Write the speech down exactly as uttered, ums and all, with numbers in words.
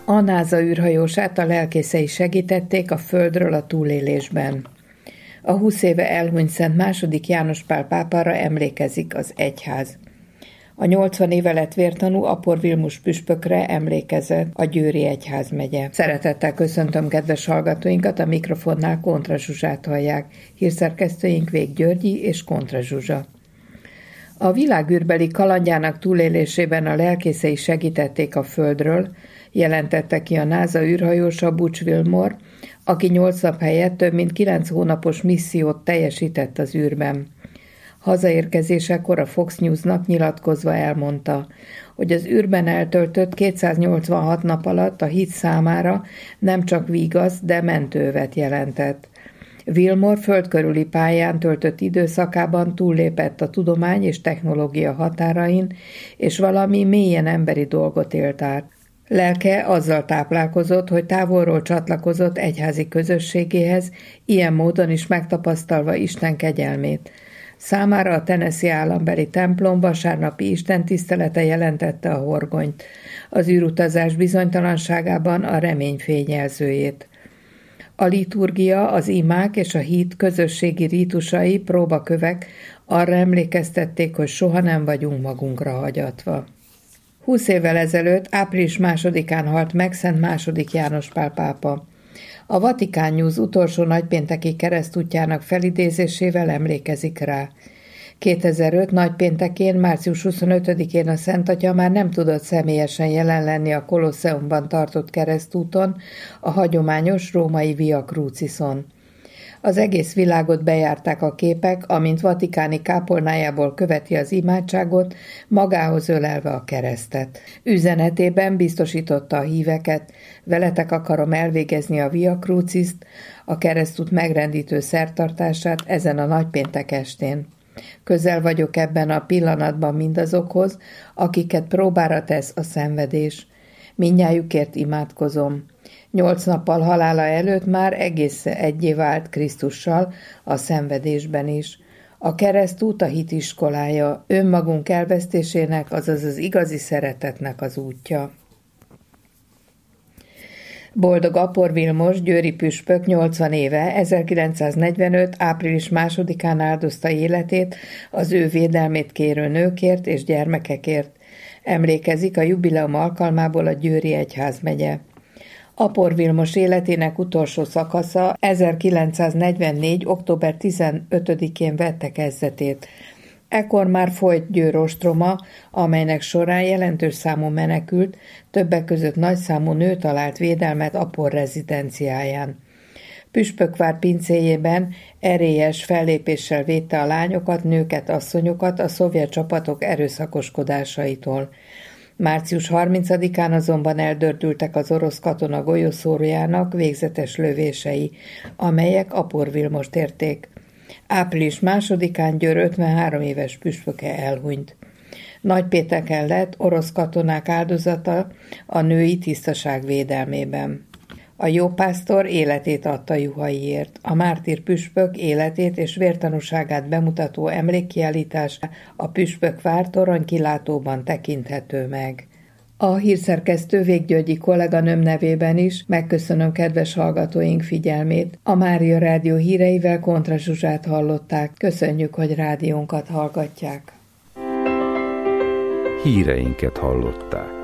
A NASA űrhajósát a lelkészei segítették a Földről a túlélésben. A húsz éve elhunyt Szent második János Pál pápára emlékezik az egyház. A nyolcvan éve lett vértanú Apor Vilmos püspökre emlékezett a Győri egyházmegye. Szeretettel köszöntöm kedves hallgatóinkat, a mikrofonnál Kontra Zsuzsát hallják, hírszerkesztőink Vég Györgyi és Kontra Zsuzsa. A világűrbeli kalandjának túlélésében a lelkészei segítették a Földről, jelentette ki a NASA űrhajósa Butch Wilmore, aki nyolc nap helyett több mint kilenc hónapos missziót teljesített az űrben. Hazaérkezésekor a Fox Newsnak nyilatkozva elmondta, hogy az űrben eltöltött kétszáznyolcvanhat nap alatt a hit számára nem csak vigaszt, de mentővet jelentett. Wilmore földkörüli pályán töltött időszakában túllépett a tudomány és technológia határain, és valami mélyen emberi dolgot élt át. Lelke azzal táplálkozott, hogy távolról csatlakozott egyházi közösségéhez, ilyen módon is megtapasztalva Isten kegyelmét. Számára a Tennessee állambeli templom vasárnapi istentisztelete jelentette a horgonyt, az űrutazás bizonytalanságában a remény fényjelzőjét. A liturgia, az imák és a hit közösségi rítusai, próbakövek arra emlékeztették, hogy soha nem vagyunk magunkra hagyatva. Húsz évvel ezelőtt, április másodikán halt meg Szent második János Pál pápa. A Vatikán News utolsó nagypénteki keresztútjának felidézésével emlékezik rá. kétezer-öt nagypéntekén, március huszonötödikén a Szent Atya már nem tudott személyesen jelen lenni a Kolosseumban tartott keresztúton, a hagyományos római Via Crucison. Az egész világot bejárták a képek, amint vatikáni kápolnájából követi az imádságot, magához ölelve a keresztet. Üzenetében biztosította a híveket, veletek akarom elvégezni a Via Crucist, a keresztút megrendítő szertartását ezen a nagypéntek estén. Közel vagyok ebben a pillanatban mindazokhoz, akiket próbára tesz a szenvedés. Mindnyájukért imádkozom. Nyolc nappal halála előtt már egész egyé vált Krisztussal a szenvedésben is. A keresztút a hit iskolája, önmagunk elvesztésének, azaz az igazi szeretetnek az útja. Boldog Apor Vilmos győri püspök nyolcvan éve, ezerkilencszáznegyvenöt. április másodikán áldozta életét az ő védelmét kérő nőkért és gyermekekért. Emlékezik a jubileum alkalmából a Győri egyházmegye. Apor Vilmos életének utolsó szakasza ezerkilencszáznegyvennégy. október tizenötödikén vette kezdetét. Ekkor már folyt Győr ostroma, amelynek során jelentős számú menekült, többek között nagyszámú nő talált védelmet Apor rezidenciáján. Püspökvár pincéjében erélyes fellépéssel védte a lányokat, nőket, asszonyokat a szovjet csapatok erőszakoskodásaitól. március harmincadikán azonban eldördültek az orosz katona golyószórójának végzetes lövései, amelyek Apor Vilmost érték. április másodikán Győr ötvenhárom éves püspöke elhunyt. Nagypénteken lett orosz katonák áldozata a női tisztaság védelmében. A jópásztor életét adta juhaiért. A mártír püspök életét és vértanúságát bemutató emlékkiállítás a Püspökvár toronykilátóban tekinthető meg. A hírszerkesztő Vég Györgyi kolléganőm nevében is megköszönöm kedves hallgatóink figyelmét. A Mária Rádió híreivel Kontra Zsuzsát hallották. Köszönjük, hogy rádiónkat hallgatják. Híreinket hallották.